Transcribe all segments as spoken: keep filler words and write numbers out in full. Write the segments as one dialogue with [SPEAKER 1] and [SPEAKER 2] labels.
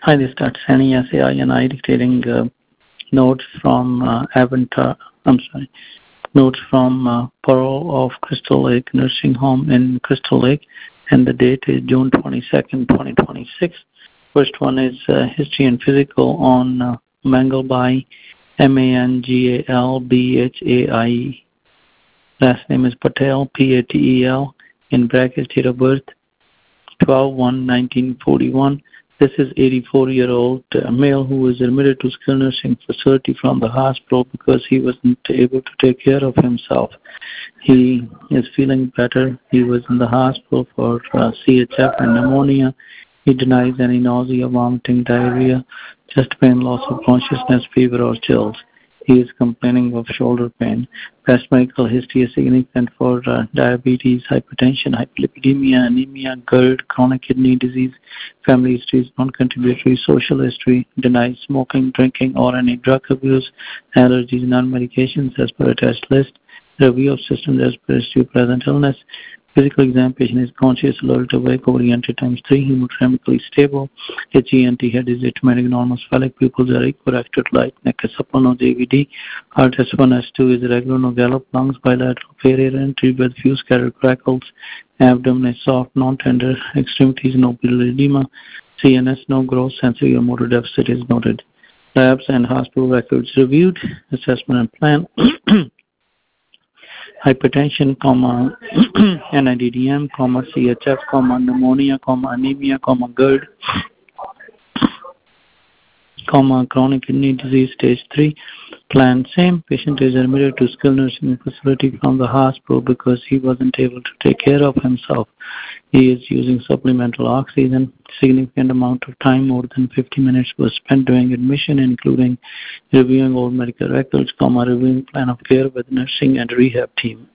[SPEAKER 1] Hi, this is Doctor Sani, S A I, and I dictating uh, notes from uh, Avantar, I'm sorry, notes from uh, Pearl of Crystal Lake Nursing Home in Crystal Lake, and the date is June twenty-second, twenty twenty-six. First one is uh, History and Physical on uh, Mangalbai, M A N G A L B H A I E. Last name is Patel, P A T E L, in brackets, date of birth, twelve one nineteen forty-one. This is eighty-four-year-old uh, male who was admitted to skilled nursing facility from the hospital because he wasn't able to take care of himself. He is feeling better. He was in the hospital for uh, C H F and pneumonia. He denies any nausea, vomiting, diarrhea, chest pain, loss of consciousness, fever, or chills. He is complaining of shoulder pain. Past medical history is significant for uh, diabetes, hypertension, hyperlipidemia, anemia, GERD, chronic kidney disease. Family history is non-contributory. Social history denies smoking, drinking, or any drug abuse. Allergies, non-medications as per attached list. Review of systems as per history of present illness. Physical exam, patient is conscious, alert, awake, oriented times three, hemodynamically stable. H E N T head is automatic, normal, phallic pupils are equirected, light, neck is supple, no J V D. Heart S one, S two is regular, no gallop, lungs bilateral, failure, entry with few scattered crackles. Abdomen is soft, non-tender, extremities, no biliary edema. C N S, no growth, sensory or motor deficit is noted. Labs and hospital records reviewed, assessment and plan. Hypertension, comma, N I D D M, comma, C H F, comma, pneumonia, comma, anemia, comma, GERD, comma, chronic kidney disease, stage three. Plan same. Patient is admitted to skilled nursing facility from the hospital because he wasn't able to take care of himself. He is using supplemental oxygen. Significant amount of time, more than fifty minutes, was spent during admission, including reviewing all medical records, comma, reviewing plan of care with nursing and rehab team.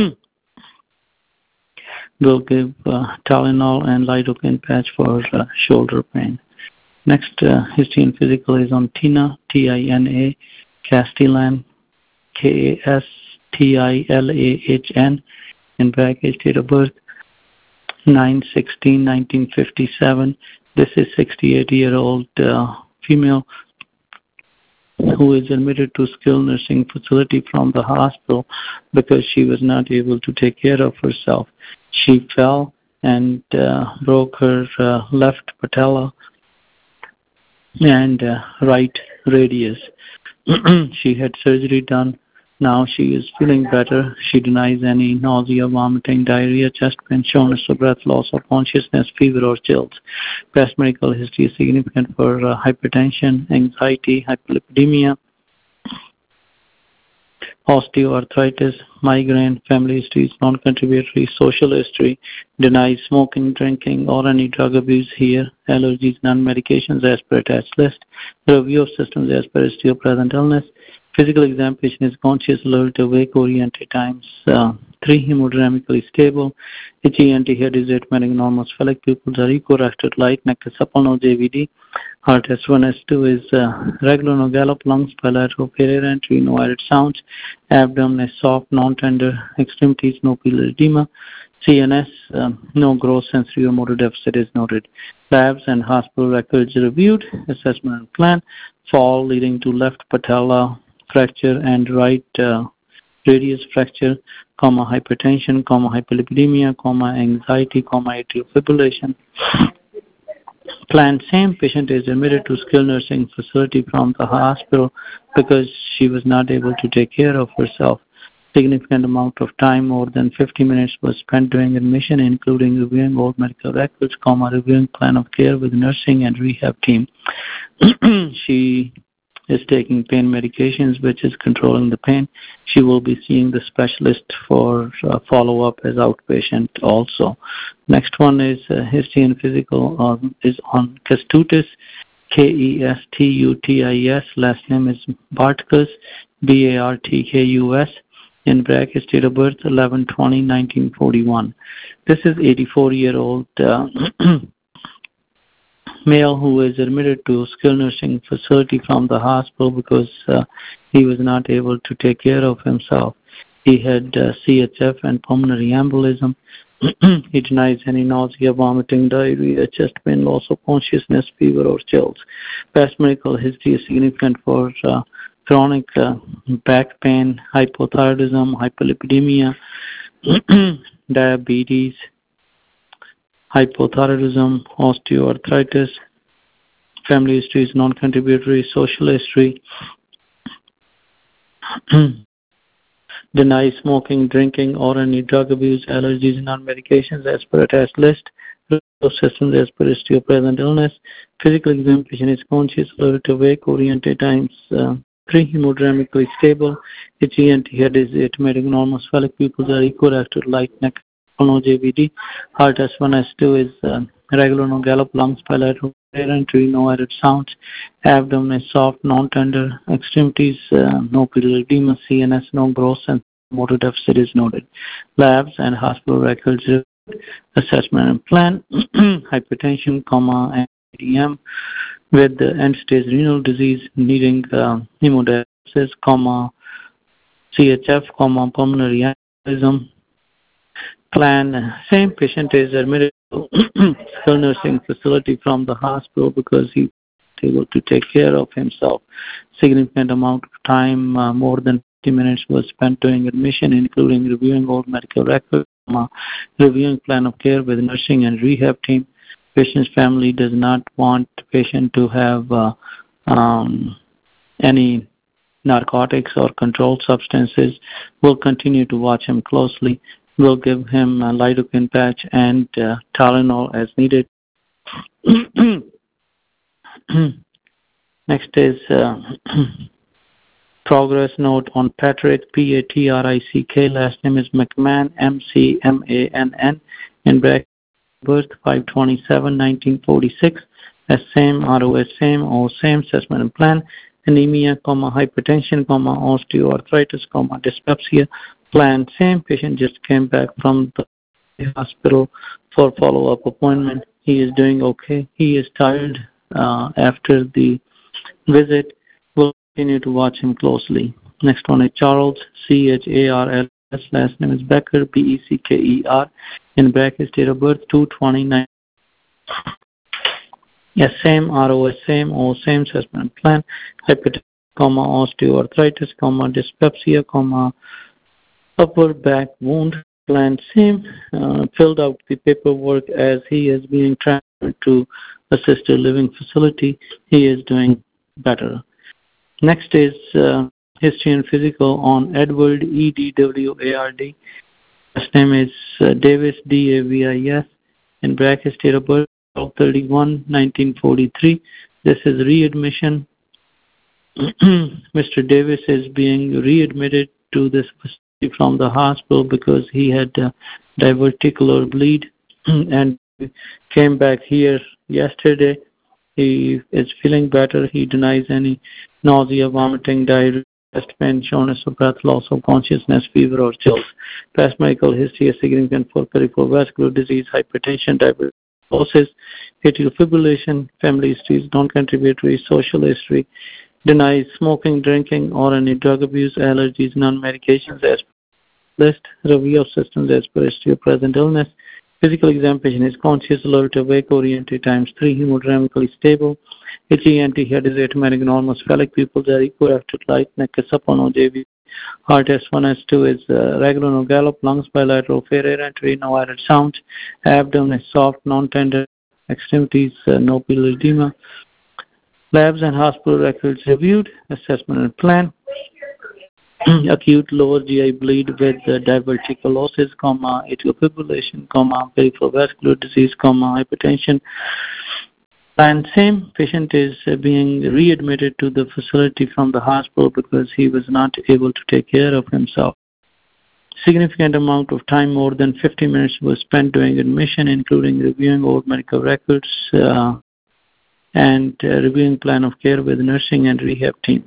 [SPEAKER 1] We'll give uh, Tylenol and lidocaine patch for uh, shoulder pain. Next, uh, history and physical is on Tina, T I N A, Castellan, K A S T I L A H N, in brackets, date of birth, nine sixteen nineteen fifty-seven. This is sixty-eight-year-old uh, female who is admitted to skilled nursing facility from the hospital because she was not able to take care of herself. She fell and uh, broke her uh, left patella and uh, right radius. She had surgery done. Now she is feeling better. She denies any nausea, vomiting, diarrhea, chest pain, shortness of breath, loss of consciousness, fever, or chills. Past medical history is significant for uh, hypertension, anxiety, hyperlipidemia, osteoarthritis, migraine. Family history is non-contributory. Social history denies smoking, drinking, or any drug abuse here. Allergies, non-medications as per attached list. Review of systems as per history of present illness. Physical exam, patient is conscious, alert, awake, oriented times uh, three, hemodynamically stable. H E N T head is automatic, normal, phallic pupils are equirected, light, neck is supple, no J V D. Heart S one, S two is uh, regular, no gallop, lungs bilateral, failure entry, no added sounds. Abdomen is soft, non-tender, extremities, no biliary edema. C N S, um, no gross sensory or motor deficit is noted. Labs and hospital records reviewed, assessment and plan. Fall leading to left patella fracture and right uh, radius fracture, comma, hypertension, comma, hyperlipidemia, comma, anxiety, comma, atrial fibrillation. Plan same. Patient is admitted to skilled nursing facility from the hospital because she was not able to take care of herself. Significant amount of time, more than fifty minutes, was spent during admission, including reviewing all medical records, comma, reviewing plan of care with nursing and rehab team. She is taking pain medications, which is controlling the pain. She will be seeing the specialist for uh, follow-up as outpatient also. Next one is uh, history and physical um, is on Kestutis, K E S T U T I S. Last name is Bartkus, B A R T K U S. In brackets, date of birth, eleven twenty nineteen forty-one. This is eighty-four-year-old uh, male who is admitted to skilled nursing facility from the hospital because uh, he was not able to take care of himself. He had uh, C H F and pulmonary embolism. He denies any nausea, vomiting, diarrhea, chest pain, loss of consciousness, fever, or chills. Past medical history is significant for uh, chronic uh, back pain, hypothyroidism, hyperlipidemia, diabetes, hypothyroidism, osteoarthritis. Family history is non-contributory. Social history denies smoking, drinking, or any drug abuse, allergies, and non-medications as per attached list. Systems as per history of present illness. Physical examination is conscious, alert, awake, oriented, times uh, three, hemodynamically stable. H E N T head is automatic, normal, spheric pupils are equilateral, light neck, no J V D. Heart S one, S two is uh, regular, no gallop, lungs bilateral, air entry, no added sounds. Abdomen is soft, non-tender. Extremities, uh, no pituitary edema. C N S, no growth, and motor deficit is noted. Labs and hospital records, assessment and plan. Hypertension, comma, and A D M with the end-stage renal disease needing uh, hemodialysis, comma, C H F, comma, pulmonary embolism. Plan, same patient is admitted to skilled nursing facility from the hospital because he was able to take care of himself. Significant amount of time, uh, more than fifty minutes, was spent during admission, including reviewing all medical records, uh, reviewing plan of care with nursing and rehab team. Patient's family does not want the patient to have uh, um, any narcotics or controlled substances. We'll continue to watch him closely. We'll give him a lidocaine patch and uh, Tylenol as needed. Next is uh, progress note on Patrick, P A T R I C K. Last name is McMahon, M C M A N N. In bracket, birth five twenty-seven nineteen forty-six. S same, R O S same, O same, assessment and plan. Anemia, comma, hypertension, comma, osteoarthritis, comma, dyspepsia. Plan same. Patient just came back from the hospital for follow-up appointment. He is doing okay. He is tired uh, after the visit. We'll continue to watch him closely. Next one is Charles, C H A R L S. Last name is Becker, B E C K E R. In brackets, date of birth two twenty-nine. Yes, same, R O S same, O same, assessment plan. Hypertension, comma, osteoarthritis, comma, dyspepsia, comma, upper back wound. Plan same. Uh, filled out the paperwork as he is being transferred to assisted living facility. He is doing better. Next is uh, history and physical on Edward, E D W A R D. Last name is uh, Davis, D A V I S. In brackets, date of birth twelve thirty-one nineteen forty-three. This is readmission. Mister Davis is being readmitted to this facility from the hospital because he had uh, diverticular bleed and came back here yesterday. He is feeling better. He denies any nausea, vomiting, diarrhea, chest pain, shortness of breath, loss of consciousness, fever, or chills. Past medical history is significant for peripheral vascular disease, hypertension, diabetes, atrial fibrillation. Family history is non-contributory. Social history denies smoking, drinking, or any drug abuse, allergies, non-medications as per list. Review of systems as per history of present illness. Physical examination is conscious, alert, awake, oriented, times three, hemodynamically stable. H E N T head is automatic, normal, spheric pupils are equal after light, neck is up on O J V. Heart S one, S two is uh, regular, no gallop, lungs bilateral, fair air entry, no added sounds. Abdomen is soft, non-tender. Extremities, uh, no pituitary edema. Labs and hospital records reviewed. Assessment and plan. Acute lower G I bleed with uh, diverticulosis, comma, atrial fibrillation, comma, peripheral vascular disease, comma, hypertension. And same patient is uh, being readmitted to the facility from the hospital because he was not able to take care of himself. Significant amount of time, more than fifty minutes, was spent during admission, including reviewing old medical records uh, and uh, reviewing plan of care with nursing and rehab team.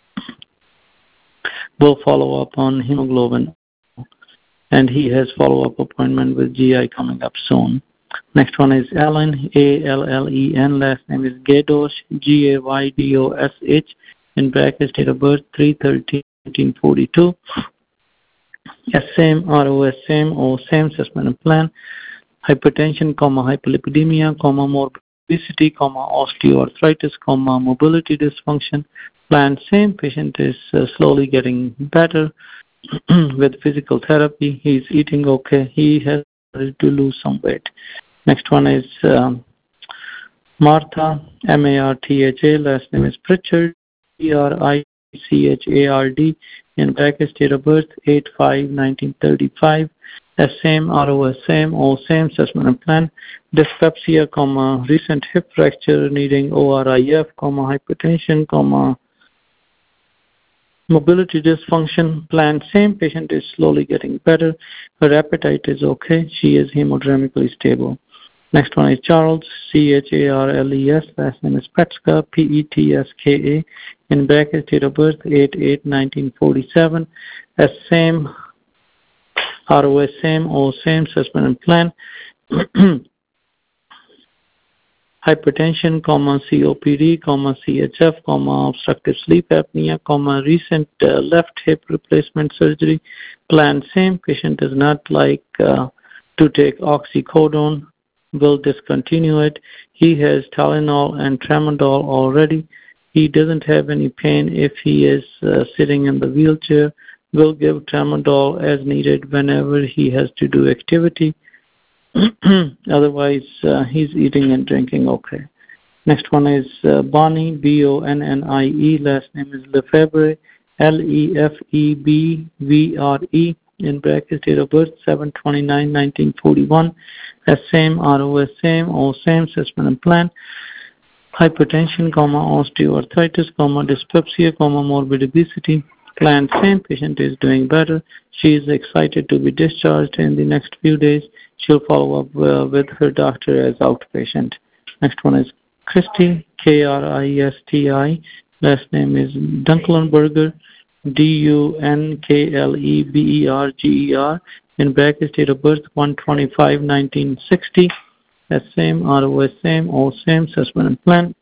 [SPEAKER 1] We'll follow up on hemoglobin, and he has follow-up appointment with G I coming up soon. Next one is Allen, A L L E N. Last name is Gaydosh, G A Y D O S H. In brackets, date of birth three thirteen nineteen forty-two. same R O S, same or same assessment and plan. Hypertension, comma, hyperlipidemia, comma, morbid obesity, comma, osteoarthritis, comma, mobility dysfunction. Plan same. Patient is uh, slowly getting better with physical therapy. He's eating okay. He has started to lose some weight. Next one is um, Martha, M A R T H A. Last name is Pritchard, P R I C H A R D. In brackets, date of birth, eight five nineteen thirty-five. Same, R O S, same, or same assessment and plan. Dyspepsia, comma, recent hip fracture needing O R I F, comma, hypertension, comma, mobility dysfunction. Plan same. Patient is slowly getting better. Her appetite is okay. She is hemodynamically stable. Next one is Charles, C H A R L E S. Last name is Petska, P E T S K A. In brackets, date of birth, eight eight nineteen forty-seven. As same, R O S, same, or same assessment and plan. Hypertension, comma, C O P D, comma, C H F, comma, obstructive sleep apnea, comma, recent uh, left hip replacement surgery. Plan same. Patient does not like uh, to take oxycodone. Will discontinue it. He has Tylenol and Tramadol already. He doesn't have any pain if he is uh, sitting in the wheelchair. Will give Tramadol as needed whenever he has to do activity. Otherwise, uh, he's eating and drinking okay. Next one is uh, Bonnie, B O N N I E. Last name is Lefebvre, L E F E B V R E. In brackets, date of birth, seven twenty-nine nineteen forty-one. As same, R O S, same, or same assessment and plan. Hypertension, comma, osteoarthritis, comma, dyspepsia, comma, morbid obesity. Plan same. Patient is doing better. She is excited to be discharged in the next few days. She'll follow up uh, with her doctor as outpatient. Next one is Christy, K R I S T I. Last name is Dunklenberger, D U N K L E B E R G E R. In brackets, date of birth, one twenty-five nineteen sixty. As same, R O S, same, or same assessment and plan.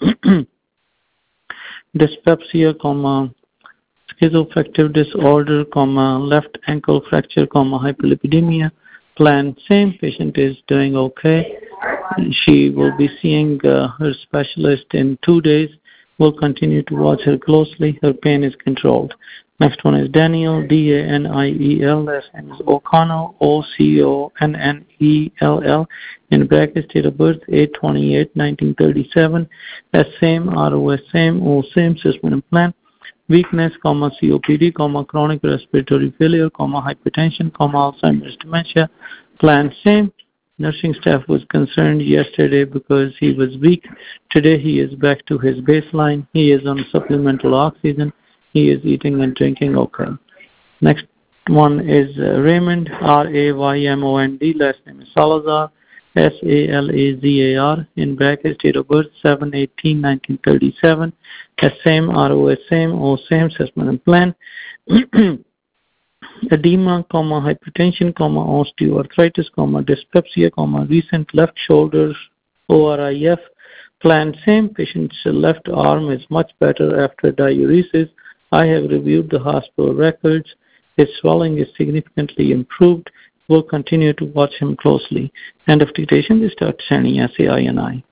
[SPEAKER 1] Dyspepsia, comma, schizoaffective disorder, comma, left ankle fracture, comma, hyperlipidemia. Plan same. Patient is doing okay. She will be seeing uh, her specialist in two days. We'll continue to watch her closely. Her pain is controlled. Next one is Daniel, D A N I E L. Last name is O'Connell, O C O N N E L L. In brackets, date of birth, eight twenty-eight nineteen thirty-seven. As same, R O S, same, or same assessment and plan. Weakness, comma, C O P D, comma, chronic respiratory failure, comma, hypertension, comma, Alzheimer's dementia. Plan same. Nursing staff was concerned yesterday because he was weak. Today he is back to his baseline. He is on supplemental oxygen. He is eating and drinking okay. Next one is uh, Raymond, R A Y M O N D. Last name is Salazar, S A L A Z A R. In brackets, date of birth, seven eighteen nineteen thirty-seven. As same, R O S, same, or same assessment and plan. Edema, comma, hypertension, comma, osteoarthritis, comma, dyspepsia, comma, recent left shoulder, O R I F. Plan same. Patient's left arm is much better after diuresis. I have reviewed the hospital records. His swelling is significantly improved. We'll continue to watch him closely. End of dictation. This is Doctor Sani, S A I N I.